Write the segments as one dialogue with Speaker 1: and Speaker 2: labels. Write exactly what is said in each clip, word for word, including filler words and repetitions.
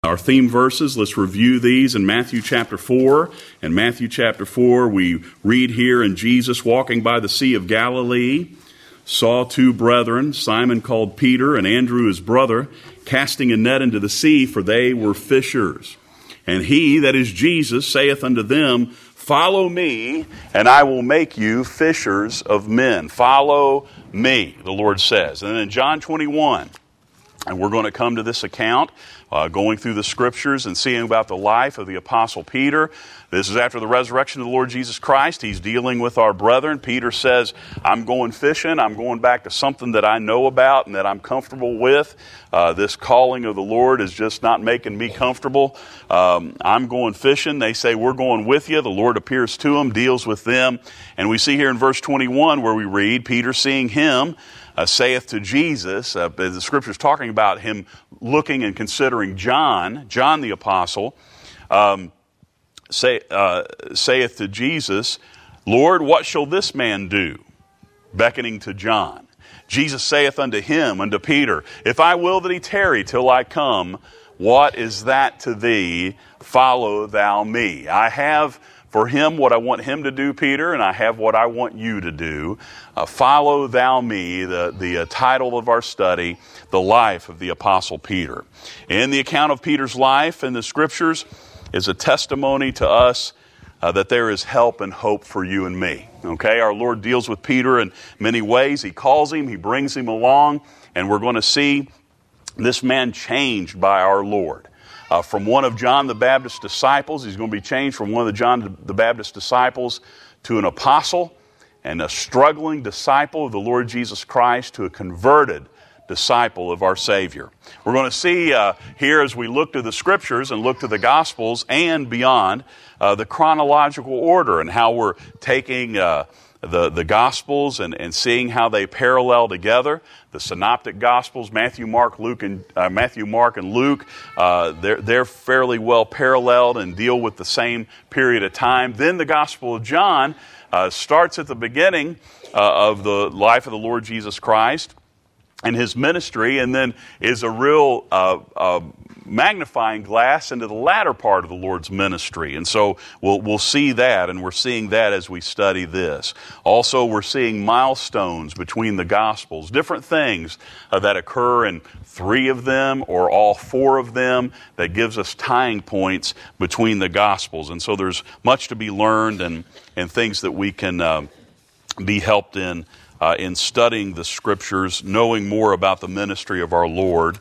Speaker 1: Our theme verses, let's review these in Matthew chapter four. In Matthew chapter four, we read here, "And Jesus, walking by the Sea of Galilee, saw two brethren, Simon called Peter and Andrew his brother, casting a net into the sea, for they were fishers. And he," that is Jesus, "saith unto them, Follow me, and I will make you fishers of men." Follow me, the Lord says. And then in John twenty-one, and we're going to come to this account, uh, going through the Scriptures and seeing about the life of the Apostle Peter. This is after the resurrection of the Lord Jesus Christ. He's dealing with our brethren. Peter says, I'm going fishing. I'm going back to something that I know about and that I'm comfortable with. Uh, this calling of the Lord is just not making me comfortable. Um, I'm going fishing. They say, we're going with you. The Lord appears to them, deals with them. And we see here in verse twenty-one where we read, Peter seeing him, Uh, saith to Jesus, uh, the Scripture is talking about him looking and considering John, John the Apostle, um, say, uh, saith to Jesus, Lord, what shall this man do? Beckoning to John. Jesus saith unto him, unto Peter, If I will that he tarry till I come, what is that to thee? Follow thou me. I have for him what I want him to do, Peter, and I have what I want you to do. Uh, follow thou me, the, the uh, title of our study, the life of the Apostle Peter. And the account of Peter's life in the Scriptures is a testimony to us uh, that there is help and hope for you and me. Okay, our Lord deals with Peter in many ways. He calls him, he brings him along, and we're going to see this man changed by our Lord. Uh, from one of John the Baptist's disciples, he's going to be changed from one of the John the Baptist's disciples to an apostle, and a struggling disciple of the Lord Jesus Christ to a converted disciple of our Savior. We're going to see uh, here as we look to the Scriptures and look to the Gospels and beyond, uh, the chronological order and how we're taking uh, the, the Gospels and, and seeing how they parallel together. The Synoptic Gospels, Matthew, Mark, Luke, and uh, Matthew, Mark, and Luke, uh, they're they're fairly well paralleled and deal with the same period of time. Then the Gospel of John uh, starts at the beginning uh, of the life of the Lord Jesus Christ and his ministry, and then is a real uh, uh, magnifying glass into the latter part of the Lord's ministry. And so we'll we'll see that, and we're seeing that as we study this. Also, we're seeing milestones between the Gospels, different things uh, that occur in three of them or all four of them that gives us tying points between the Gospels. And so there's much to be learned and, and things that we can uh, be helped in Uh, in studying the Scriptures, knowing more about the ministry of our Lord,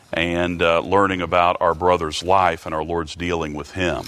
Speaker 1: and uh, learning about our brother's life and our Lord's dealing with him.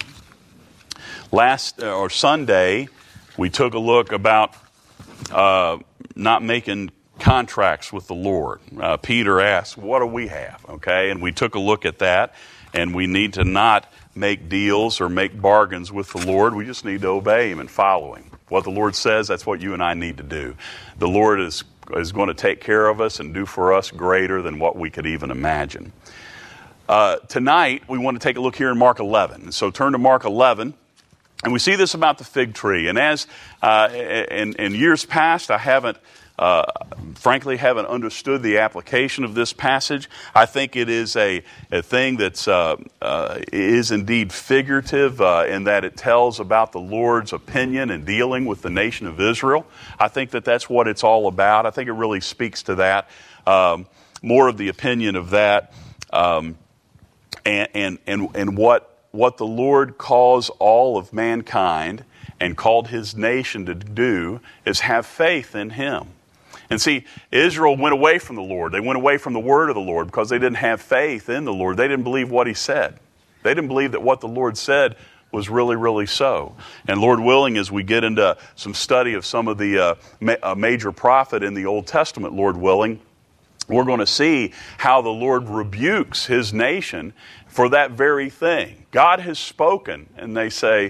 Speaker 1: Last uh, or Sunday, we took a look about uh, not making contracts with the Lord. Uh, Peter asked, "What do we have?" Okay, and we took a look at that, and we need to not make deals or make bargains with the Lord. We just need to obey Him and follow Him. What the Lord says, that's what you and I need to do. The Lord is, is going to take care of us and do for us greater than what we could even imagine. Uh, tonight, we want to take a look here in Mark eleven. So turn to Mark eleven, and we see this about the fig tree. And as uh, in, in years past, I haven't Uh, frankly, haven't understood the application of this passage. I think it is a, a thing that's uh, uh, is indeed figurative uh, in that it tells about the Lord's opinion in dealing with the nation of Israel. I think that that's what it's all about. I think it really speaks to that. Um, more of the opinion of that, um, and and and, and what what the Lord calls all of mankind and called His nation to do is have faith in Him. And see, Israel went away from the Lord. They went away from the word of the Lord because they didn't have faith in the Lord. They didn't believe what He said. They didn't believe that what the Lord said was really, really so. And Lord willing, as we get into some study of some of the uh, ma- uh, major prophet in the Old Testament, Lord willing, we're going to see how the Lord rebukes His nation for that very thing. God has spoken, and they say,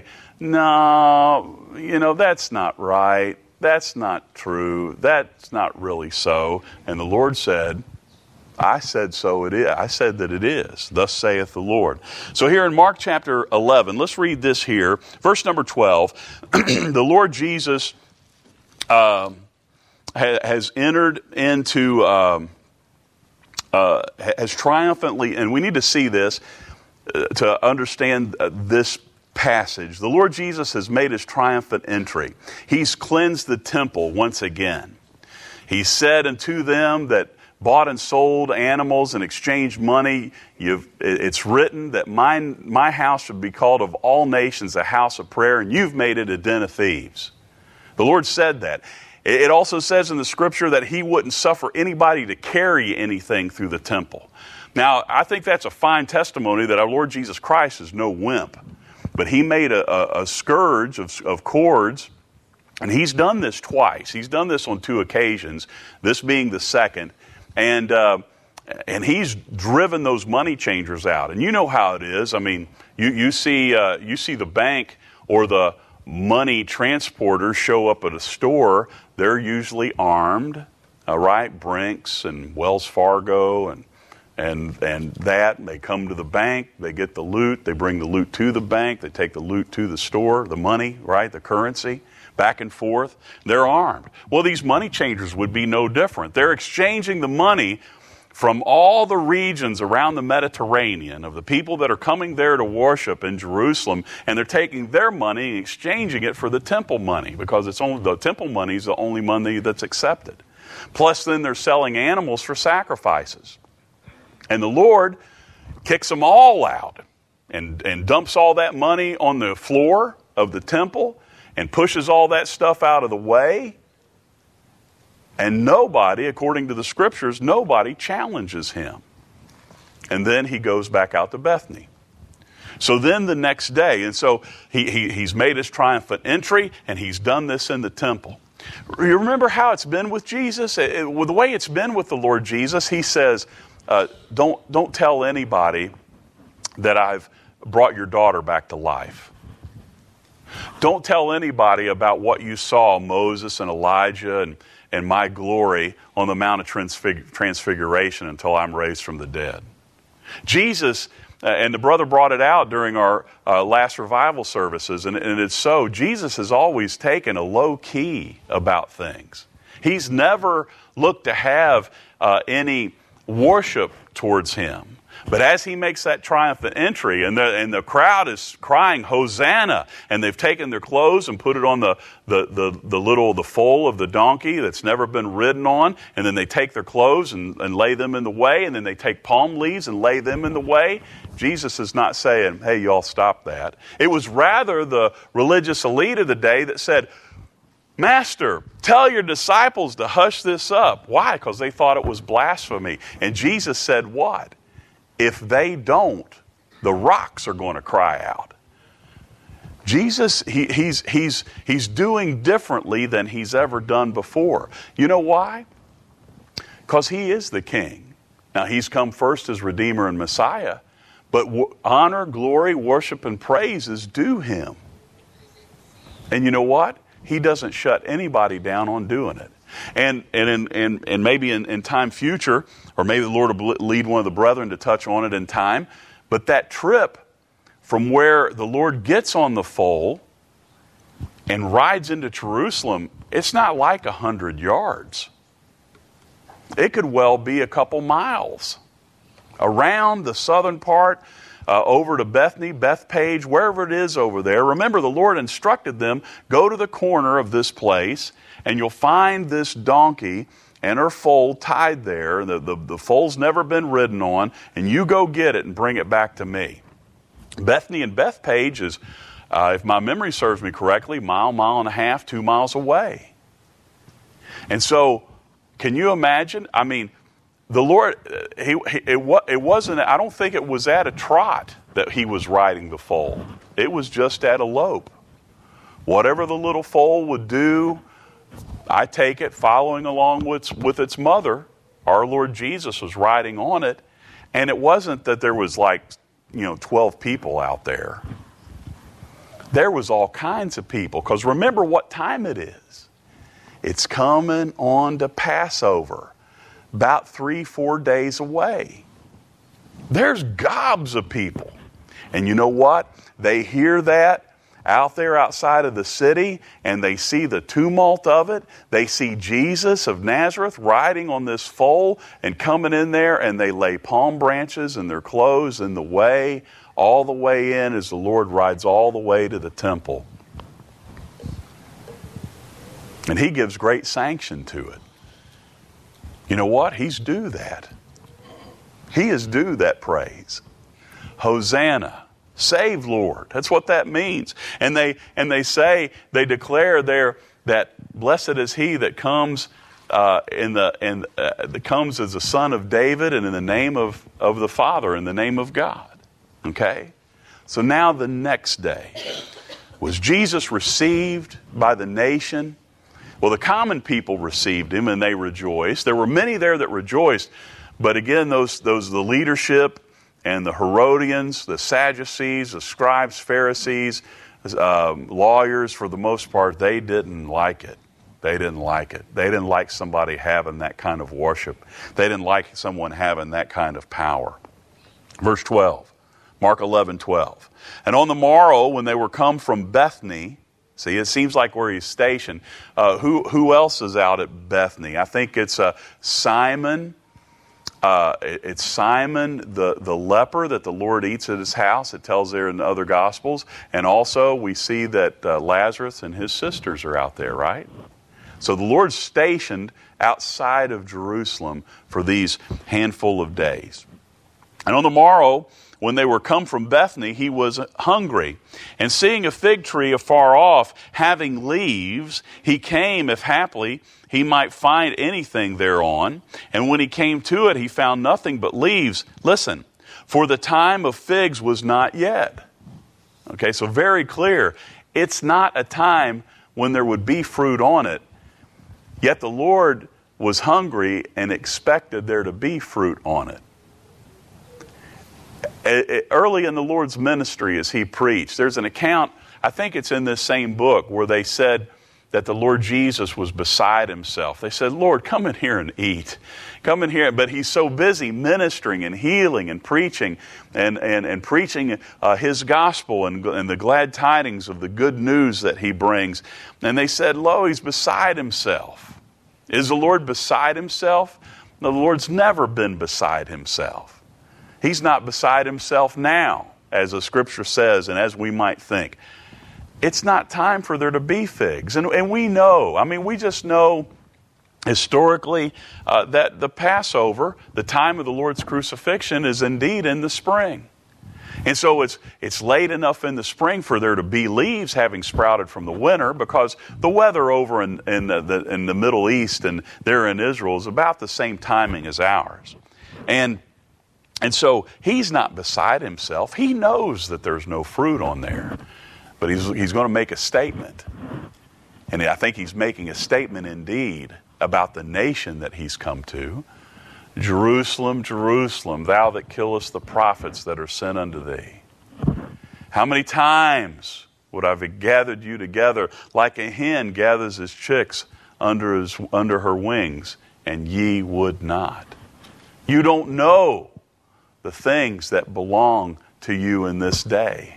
Speaker 1: no, you know, that's not right. That's not true. That's not really so. And the Lord said, I said so it is. I said that it is. Thus saith the Lord. So here in Mark chapter eleven, let's read this here. Verse number twelve. The Lord Jesus um, ha- has entered into, um, uh, has triumphantly, and we need to see this, uh, to understand uh, this passage. The Lord Jesus has made his triumphant entry. He's cleansed the temple once again. He said unto them that bought and sold animals and exchanged money, you've, it's written that my, my house should be called of all nations a house of prayer, and you've made it a den of thieves. The Lord said that. It also says in the scripture that he wouldn't suffer anybody to carry anything through the temple. Now, I think that's a fine testimony that our Lord Jesus Christ is no wimp. But he made a, a, a scourge of, of cords, and he's done this twice. He's done this on two occasions, this being the second. And uh, and he's driven those money changers out. And you know how it is. I mean, you, you, see, uh, you see the bank or the money transporters show up at a store. They're usually armed, all right? Brinks and Wells Fargo and and and that. And they come to the bank. They get the loot. They bring the loot to the bank. They take the loot to the store, the money, right, the currency, back and forth. They're armed. Well, these money changers would be no different. They're exchanging the money from all the regions around the Mediterranean of the people that are coming there to worship in Jerusalem, and they're taking their money and exchanging it for the temple money, because it's only the temple money is the only money that's accepted. Plus, then they're selling animals for sacrifices. And the Lord kicks them all out and, and dumps all that money on the floor of the temple and pushes all that stuff out of the way. And nobody, according to the scriptures, nobody challenges him. And then he goes back out to Bethany. So then the next day, and so he, he he's made his triumphant entry, and he's done this in the temple. You remember how it's been with Jesus? It, it, well, the way it's been with the Lord Jesus, he says, uh, don't, don't tell anybody that I've brought your daughter back to life. Don't tell anybody about what you saw Moses and Elijah and and my glory on the Mount of Transfig- Transfiguration until I'm raised from the dead. Jesus, uh, and the brother brought it out during our uh, last revival services, and, and it's so, Jesus has always taken a low key about things. He's never looked to have uh, any worship towards him. But as he makes that triumphant entry, and the, and the crowd is crying, Hosanna, and they've taken their clothes and put it on the, the, the, the little, the foal of the donkey that's never been ridden on, and then they take their clothes and, and lay them in the way, and then they take palm leaves and lay them in the way. Jesus is not saying, hey, y'all stop that. It was rather the religious elite of the day that said, Master, tell your disciples to hush this up. Why? Because they thought it was blasphemy. And Jesus said what? If they don't, the rocks are going to cry out. Jesus, he, he's, he's, he's doing differently than he's ever done before. You know why? Because he is the king. Now, he's come first as Redeemer and Messiah, but w- honor, glory, worship, and praise is due him. And you know what? He doesn't shut anybody down on doing it. And and in, and, and maybe in, in time future, or maybe the Lord will lead one of the brethren to touch on it in time, but that trip from where the Lord gets on the foal and rides into Jerusalem, it's not like a hundred yards. It could well be a couple miles around the southern part, uh, over to Bethany, Bethpage, wherever it is over there. Remember, the Lord instructed them, go to the corner of this place, and you'll find this donkey and her foal tied there. The, the, the foal's never been ridden on, and you go get it and bring it back to me. Bethany and Bethpage is, uh, if my memory serves me correctly, mile, mile and a half, two miles away. And so, can you imagine? I mean, the Lord, he, he, it, it wasn't, I don't think it was at a trot that he was riding the foal. It was just at a lope. Whatever the little foal would do, I take it following along with, with its mother. Our Lord Jesus was riding on it. And it wasn't that there was like, you know, twelve people out there. There was all kinds of people. Because remember what time it is. It's coming on to Passover. About three, four days away. There's gobs of people. And you know what? They hear that out there outside of the city, and they see the tumult of it. They see Jesus of Nazareth riding on this foal and coming in there, and they lay palm branches and their clothes in the way. all the way in as the Lord rides all the way to the temple. And he gives great sanction to it. You know what? He's due that. He is due that praise. Hosanna, save Lord. That's what that means. And they and they say, they declare there that blessed is he that comes uh, in the in uh, that comes as the son of David and in the name of, of the Father, in the name of God. Okay? So now the next day, was Jesus received by the nation? Well, the common people received him and they rejoiced. There were many there that rejoiced. But again, those those the leadership and the Herodians, the Sadducees, the scribes, Pharisees, um, lawyers, for the most part, they didn't like it. They didn't like it. They didn't like somebody having that kind of worship. They didn't like someone having that kind of power. Verse twelve, Mark eleven twelve. And on the morrow, when they were come from Bethany, see, it seems like where he's stationed. Uh, who who else is out at Bethany? I think it's uh, Simon. Uh, it's Simon the, the leper that the Lord eats at his house. It tells there in the other Gospels. And also we see that uh, Lazarus and his sisters are out there, right? So the Lord's stationed outside of Jerusalem for these handful of days. And on the morrow, when they were come from Bethany, he was hungry. And seeing a fig tree afar off, having leaves, he came, if haply he might find anything thereon. And when he came to it, he found nothing but leaves. Listen, for the time of figs was not yet. Okay, so very clear. It's not a time when there would be fruit on it. Yet the Lord was hungry and expected there to be fruit on it. Early in the Lord's ministry as he preached, there's an account, I think it's in this same book, where they said that the Lord Jesus was beside himself. They said, Lord, come in here and eat. Come in here. But he's so busy ministering and healing and preaching and, and, and preaching uh, his gospel and, and the glad tidings of the good news that he brings. And they said, lo, he's beside himself. Is the Lord beside himself? No, the Lord's never been beside himself. He's not beside himself now, as the scripture says, and as we might think. It's not time for there to be figs. And, and we know, I mean, we just know historically uh, that the Passover, the time of the Lord's crucifixion, is indeed in the spring. And so it's it's late enough in the spring for there to be leaves having sprouted from the winter, because the weather over in, in, the, the, in the Middle East and there in Israel is about the same timing as ours. And And so he's not beside himself. He knows that there's no fruit on there. But he's, he's going to make a statement. And I think he's making a statement indeed about the nation that he's come to. Jerusalem, Jerusalem, thou that killest the prophets that are sent unto thee. How many times would I have gathered you together like a hen gathers his chicks under, his, under her wings, and ye would not. You don't know the things that belong to you in this day.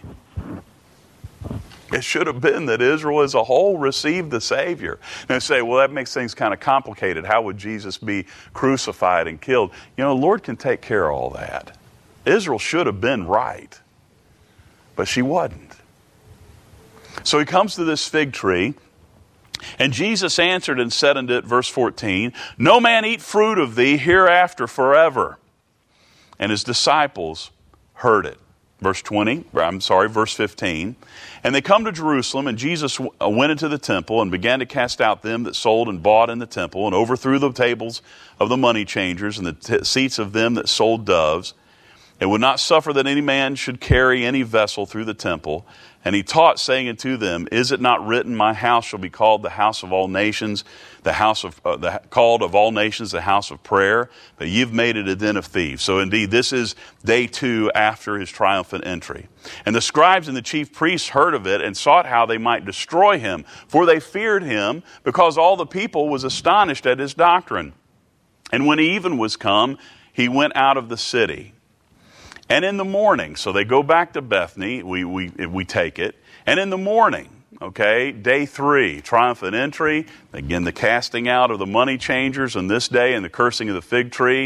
Speaker 1: It should have been that Israel as a whole received the Savior. Now you say, well, that makes things kind of complicated. How would Jesus be crucified and killed? You know, the Lord can take care of all that. Israel should have been right, but she wasn't. So he comes to this fig tree, and Jesus answered and said unto it, verse fourteen, no man eat fruit of thee hereafter forever. And his disciples heard it. Verse twenty, I'm sorry, verse fifteen. And they come to Jerusalem, and Jesus went into the temple and began to cast out them that sold and bought in the temple, and overthrew the tables of the money changers and the t- seats of them that sold doves, and would not suffer that any man should carry any vessel through the temple. And he taught, saying unto them, is it not written, my house shall be called the house of all nations, the house of uh, the called of all nations, the house of prayer? But you've made it a den of thieves. So indeed, this is day two after his triumphant entry. And the scribes and the chief priests heard of it, and sought how they might destroy him, for they feared him, because all the people was astonished at his doctrine. And when even was come, he went out of the city. And in the morning, so they go back to Bethany, we, we, we take it. And in the morning, okay, day three, triumphant entry, again the casting out of the money changers on this day and the cursing of the fig tree.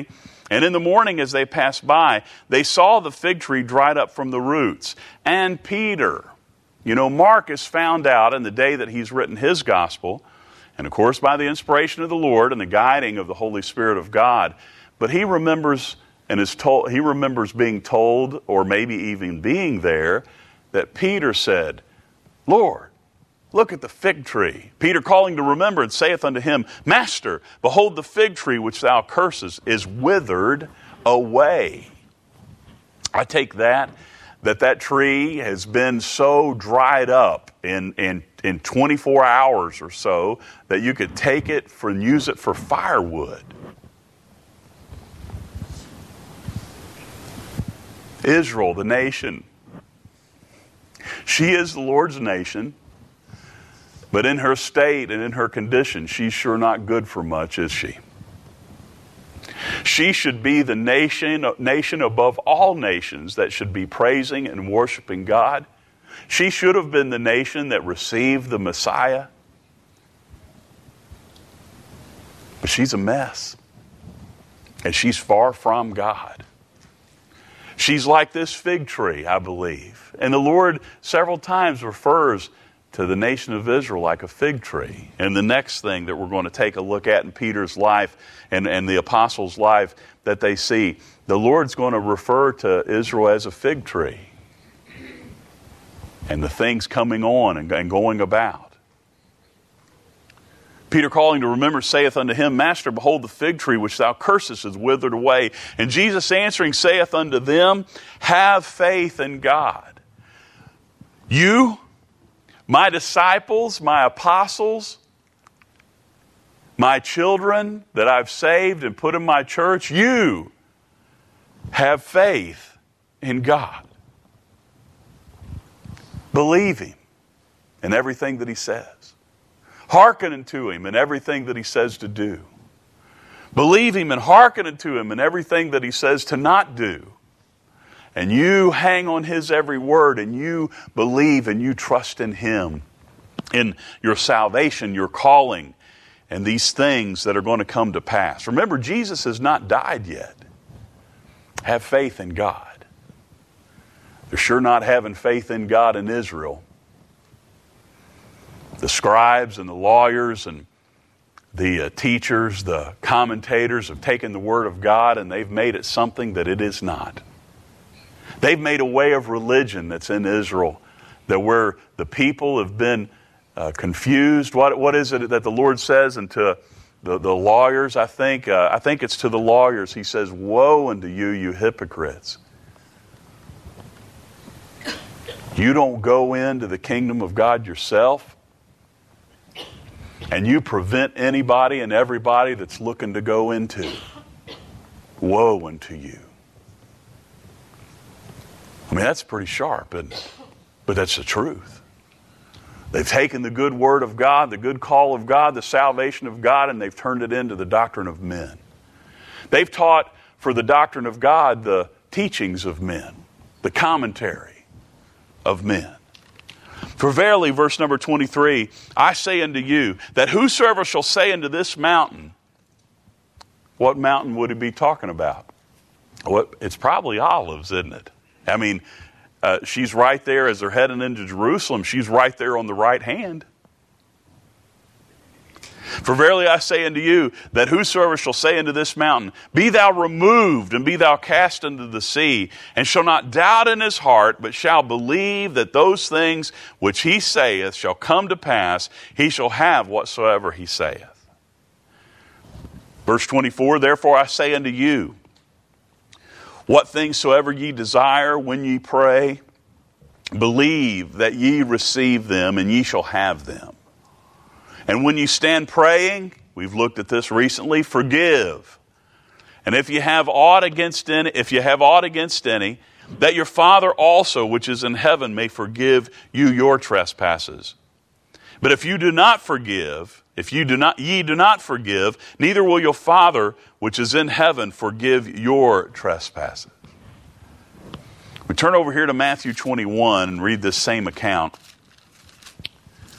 Speaker 1: And in the morning as they passed by, they saw the fig tree dried up from the roots. And Peter, you know, Mark is found out in the day that he's written his gospel, and of course by the inspiration of the Lord and the guiding of the Holy Spirit of God. But he remembers and is told, he remembers being told, or maybe even being there, that Peter said, Lord, look at the fig tree. Peter, calling to remembrance, saith unto him, Master, behold, the fig tree which thou cursest is withered away. I take that, that that tree has been so dried up in, in, in twenty-four hours or so that you could take it for, and use it for firewood. Israel, the nation. She is the Lord's nation. But in her state and in her condition, she's sure not good for much, is she? She should be the nation, nation above all nations that should be praising and worshiping God. She should have been the nation that received the Messiah. But she's a mess. And she's far from God. She's like this fig tree, I believe. And the Lord several times refers to the nation of Israel like a fig tree. And the next thing that we're going to take a look at in Peter's life and, and the apostles' life that they see, the Lord's going to refer to Israel as a fig tree. And the things coming on and, and going about. Peter, calling to remember, saith unto him, Master, behold, the fig tree which thou cursest is withered away. And Jesus answering saith unto them, Have faith in God. You, my disciples, my apostles, my children that I've saved and put in my church, you have faith in God. Believe Him in everything that He says. Hearken unto Him in everything that He says to do. Believe Him and hearken unto Him in everything that He says to not do. And you hang on His every word, and you believe and you trust in Him, in your salvation, your calling, and these things that are going to come to pass. Remember, Jesus has not died yet. Have faith in God. They're sure not having faith in God in Israel. The scribes and the lawyers and the uh, teachers, the commentators have taken the Word of God and they've made it something that it is not. They've made a way of religion that's in Israel that where the people have been uh, confused. What what is it that the Lord says? And to the, the lawyers, I think, uh, I think it's to the lawyers. He says, Woe unto you, you hypocrites. You don't go into the kingdom of God yourself. And you prevent anybody and everybody that's looking to go into. Woe unto you. I mean, that's pretty sharp, isn't it? But that's the truth. They've taken the good word of God, the good call of God, the salvation of God, and they've turned it into the doctrine of men. They've taught for the doctrine of God the teachings of men, the commentary of men. For verily, verse number twenty-three, I say unto you, that whosoever shall say unto this mountain, what mountain would he be talking about? Well, it's probably Olives, isn't it? I mean, uh, she's right there as they're heading into Jerusalem. She's right there on the right hand. For verily I say unto you, that whosoever shall say unto this mountain, Be thou removed, and be thou cast into the sea, and shall not doubt in his heart, but shall believe that those things which he saith shall come to pass, he shall have whatsoever he saith. Verse twenty-four, Therefore I say unto you, what things soever ye desire when ye pray, believe that ye receive them, and ye shall have them. And when you stand praying, we've looked at this recently, forgive. And if you have aught against any, if you have aught against any, that your Father also, which is in heaven, may forgive you your trespasses. But if you do not forgive, if you do not, ye do not forgive, neither will your Father, which is in heaven, forgive your trespasses. We turn over here to Matthew twenty-one and read this same account.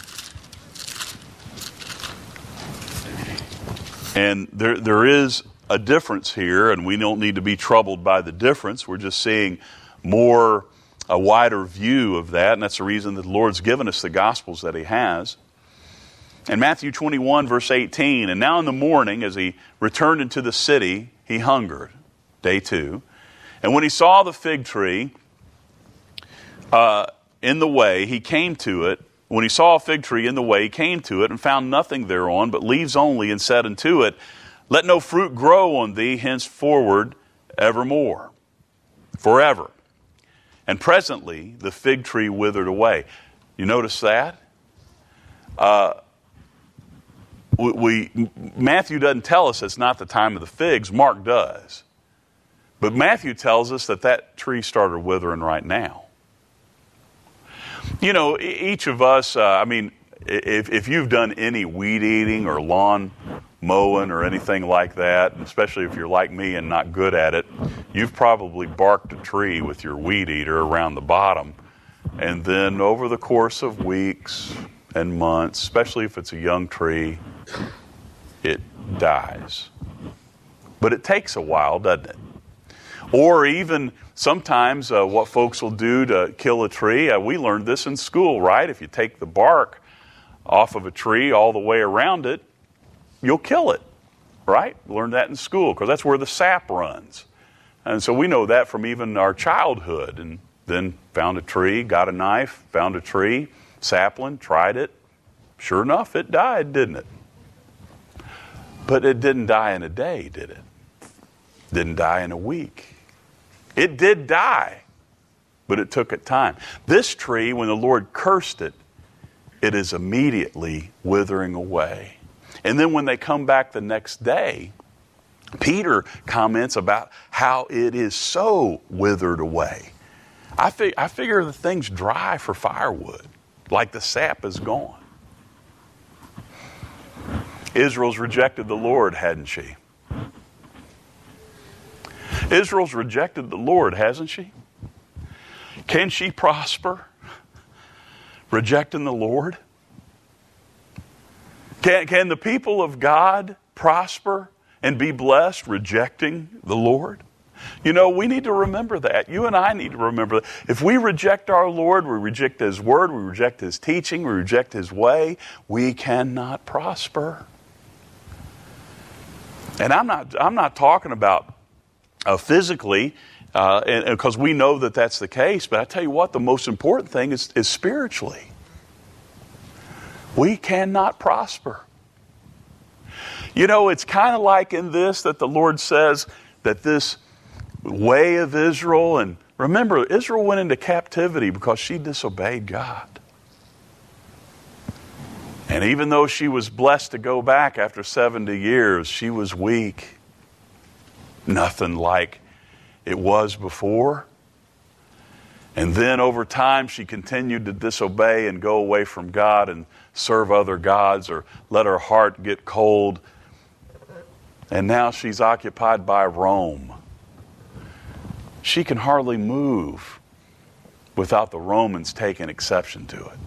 Speaker 1: And there, there is a difference here, and we don't need to be troubled by the difference. We're just seeing more, a wider view of that, and that's the reason that the Lord's given us the Gospels that He has. In Matthew twenty-one, verse eighteen, and now in the morning, as He returned into the city, He hungered. Day two. And when He saw the fig tree uh, in the way, He came to it. When He saw a fig tree in the way, He came to it and found nothing thereon, but leaves only, and said unto it, Let no fruit grow on thee henceforward evermore, forever. And presently the fig tree withered away. You notice that? Uh, we, we Matthew doesn't tell us it's not the time of the figs. Mark does. But Matthew tells us that that tree started withering right now. You know, each of us, uh, I mean, if, if you've done any weed eating or lawn mowing or anything like that, especially if you're like me and not good at it, you've probably barked a tree with your weed eater around the bottom. And then over the course of weeks and months, especially if it's a young tree, it dies. But it takes a while, doesn't it? Or even sometimes uh, what folks will do to kill a tree, uh, we learned this in school, right? If you take the bark off of a tree all the way around it, you'll kill it, right? Learned that in school because that's where the sap runs. And so we know that from even our childhood. And then found a tree, got a knife, found a tree, sapling, tried it. Sure enough, it died, didn't it? But it didn't die in a day, did it? Didn't die in a week. It did die, but it took it time. This tree, when the Lord cursed it, it is immediately withering away. And then when they come back the next day, Peter comments about how it is so withered away. I, fig- I figure the thing's dry for firewood, like the sap is gone. Israel's rejected the Lord, hadn't she? Israel's rejected the Lord, hasn't she? Can she prosper rejecting the Lord? Can, can the people of God prosper and be blessed rejecting the Lord? You know, we need to remember that. You and I need to remember that. If we reject our Lord, we reject His Word, we reject His teaching, we reject His way, we cannot prosper. And I'm not, I'm not talking about uh, physically, uh, and because we know that that's the case, but I tell you what, the most important thing is, is spiritually. We cannot prosper. You know, it's kind of like in this that the Lord says that this way of Israel, and remember, Israel went into captivity because she disobeyed God. And even though she was blessed to go back after seventy years, she was weak. Nothing like it was before. And then over time, she continued to disobey and go away from God and serve other gods or let her heart get cold. And now she's occupied by Rome. She can hardly move without the Romans taking exception to it.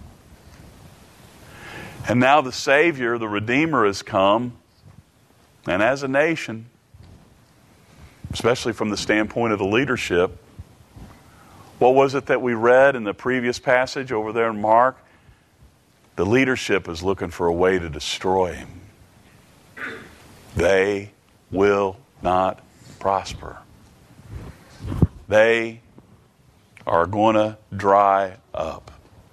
Speaker 1: And now the Savior, the Redeemer, has come. And as a nation, especially from the standpoint of the leadership, what was it that we read in the previous passage over there in Mark? The leadership is looking for a way to destroy Him. They will not prosper. They are going to dry up.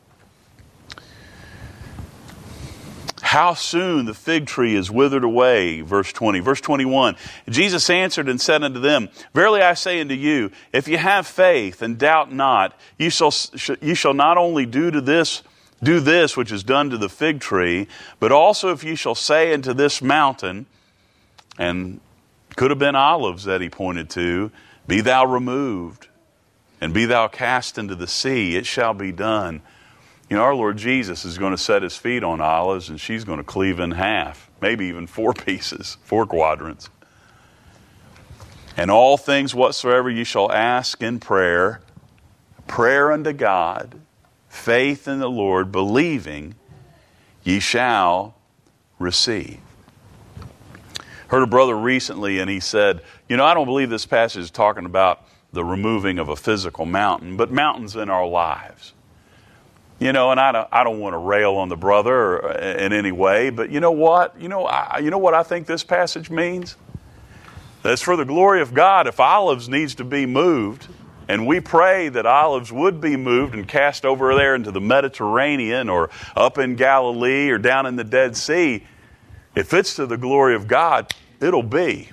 Speaker 1: How soon the fig tree is withered away, verse twenty. Verse twenty-one, Jesus answered and said unto them, Verily I say unto you, if you have faith and doubt not, you shall, you shall not only do to this, do this which is done to the fig tree, but also if you shall say unto this mountain, and could have been olives that he pointed to, be thou removed, and be thou cast into the sea, it shall be done. You know, our Lord Jesus is going to set His feet on olives, and she's going to cleave in half, maybe even four pieces, four quadrants. And all things whatsoever you shall ask in prayer, prayer unto God, faith in the Lord, believing, ye shall receive. Heard a brother recently, and he said, you know, I don't believe this passage is talking about the removing of a physical mountain, but mountains in our lives. You know, and I don't, I don't want to rail on the brother in any way, but you know what? You know, I, you know what I think this passage means? That's for the glory of God. If Olives needs to be moved, and we pray that Olives would be moved and cast over there into the Mediterranean or up in Galilee or down in the Dead Sea, if it's to the glory of God, it'll be.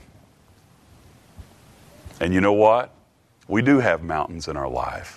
Speaker 1: And you know what? We do have mountains in our life.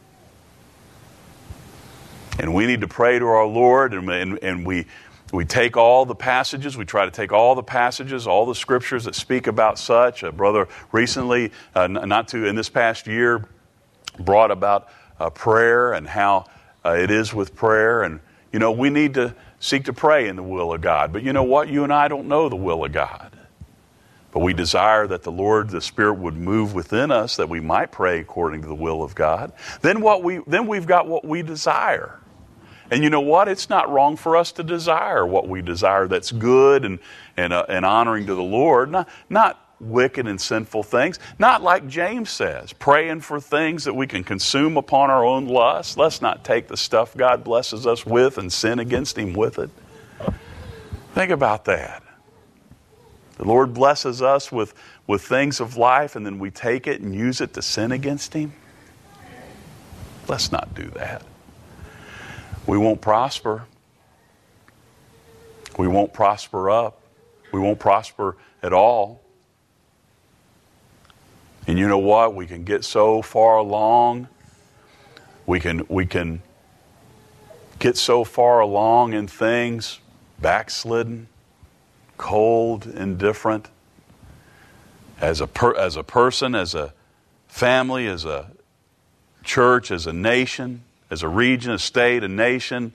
Speaker 1: And we need to pray to our Lord, and, and, and we we take all the passages, we try to take all the passages, all the scriptures that speak about such. A brother recently, uh, not to, in this past year, brought about uh, prayer and how uh, it is with prayer. And, you know, we need to seek to pray in the will of God. But you know what? You and I don't know the will of God. But we desire that the Lord, the Spirit, would move within us that we might pray according to the will of God. Then what we then we've got what we desire. And you know what? It's not wrong for us to desire what we desire that's good and and, uh, and honoring to the Lord. Not, not wicked and sinful things. Not like James says, praying for things that we can consume upon our own lust. Let's not take the stuff God blesses us with and sin against Him with it. Think about that. The Lord blesses us with, with things of life, and then we take it and use it to sin against Him. Let's not do that. We won't prosper. We won't prosper up. We won't prosper at all. And you know what? We can get so far along. We can, we can get so far along in things, backslidden, cold, indifferent, as a per, as a person, as a family, as a church, as a nation, as a region, a state, a nation.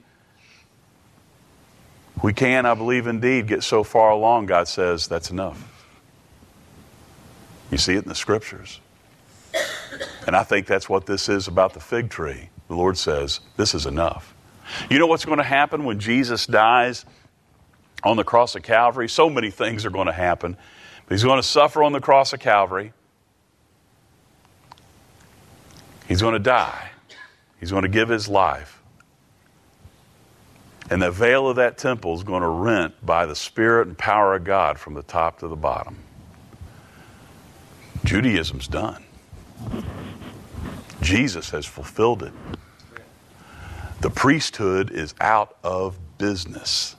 Speaker 1: We can, I believe indeed, get so far along, God says, that's enough. You see it in the Scriptures. And I think that's what this is about the fig tree. The Lord says, this is enough. You know what's going to happen when Jesus dies on the cross of Calvary? So many things are going to happen. But He's going to suffer on the cross of Calvary. He's going to die. He's going to give His life. And the veil of that temple is going to rent by the Spirit and power of God from the top to the bottom. Judaism's done. Jesus has fulfilled it. The priesthood is out of business.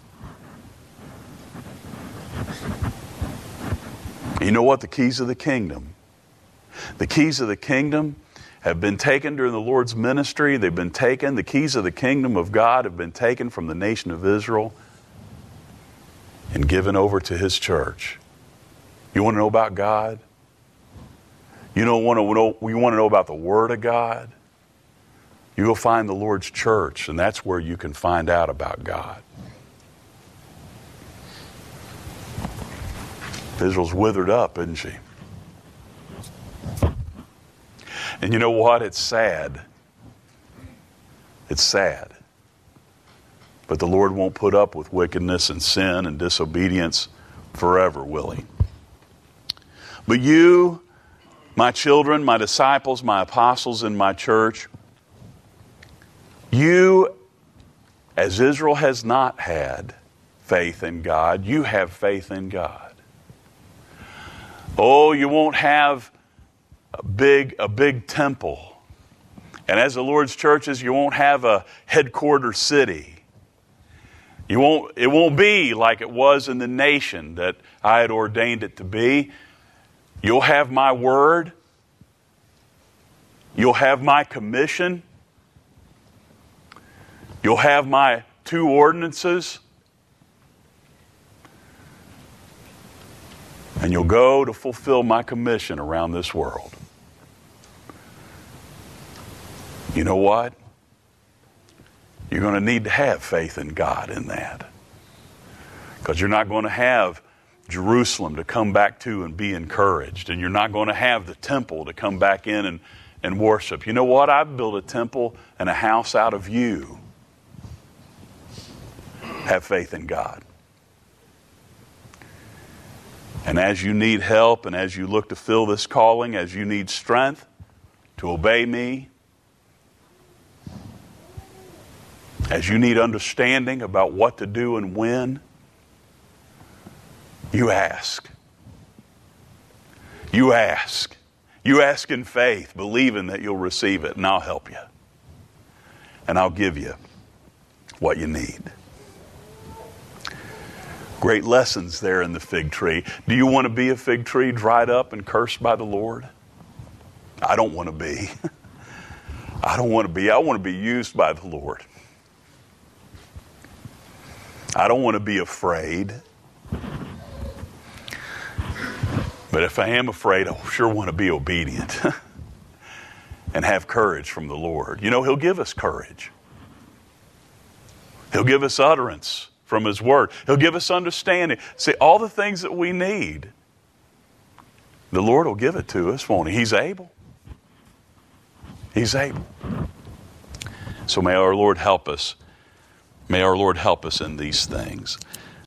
Speaker 1: You know what? The keys of the kingdom. The keys of the kingdom have been taken during the Lord's ministry. They've been taken. The keys of the kingdom of God have been taken from the nation of Israel and given over to His church. You want to know about God? You don't want to know, you want to know about the Word of God? You go find the Lord's church, and that's where you can find out about God. Israel's withered up, isn't she? And you know what? It's sad. It's sad. But the Lord won't put up with wickedness and sin and disobedience forever, will He? But you, my children, my disciples, my apostles in my church, you, as Israel has not had faith in God, you have faith in God. Oh, you won't have a big, a big temple. And as the Lord's churches, you won't have a headquarters city. You won't, it won't be like it was in the nation that I had ordained it to be. You'll have my word. You'll have my commission. You'll have my two ordinances. And you'll go to fulfill my commission around this world. You know what? You're going to need to have faith in God in that. Because you're not going to have Jerusalem to come back to and be encouraged. And you're not going to have the temple to come back in and, and worship. You know what? I've built a temple and a house out of you. Have faith in God. And as you need help and as you look to fill this calling, as you need strength to obey me, as you need understanding about what to do and when, you ask. You ask. You ask in faith, believing that you'll receive it, and I'll help you. And I'll give you what you need. Great lessons there in the fig tree. Do you want to be a fig tree dried up and cursed by the Lord? I don't want to be. I don't want to be. I want to be used by the Lord. I don't want to be afraid. But if I am afraid, I sure want to be obedient and have courage from the Lord. You know, He'll give us courage. He'll give us utterance from His Word. He'll give us understanding. See, all the things that we need, the Lord will give it to us, won't He? He's able. He's able. So may our Lord help us. May our Lord help us in these things.